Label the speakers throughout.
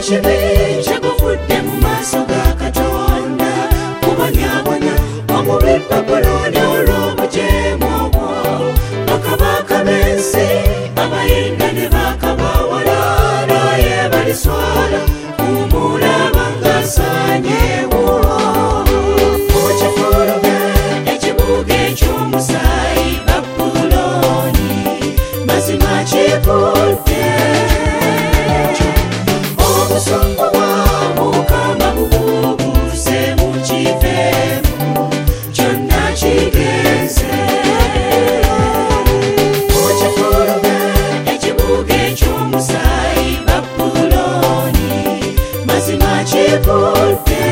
Speaker 1: kibi kyaguvudde mu maaso ga Katonda kubonyabonya omubi Babuloni olw'obujeemu obwo bakabaka b'ensi abayinda ne bakabawala naye baliswala kumulaba ng'asaanyeewo mu kifulume ekibuga eky'omusaayi Babuloni mazima kikutte obusungu bwa Mukama bubuuse mu kiveemu kyonna kigenze mu kifulume ekibuga eky'omusaayi Babuloni mazima kikutte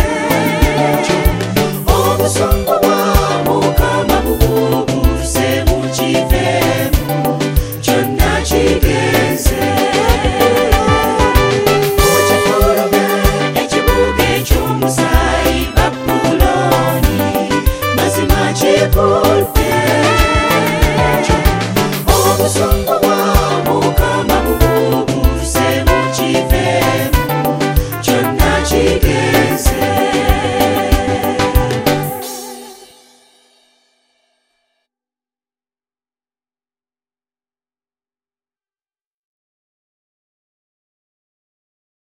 Speaker 1: obusungu bwa Mukama bubuuse mu kiveemu kyonna kigenze mu kifulume ekibuga eky'omusaayi Babuloni mazima kikutte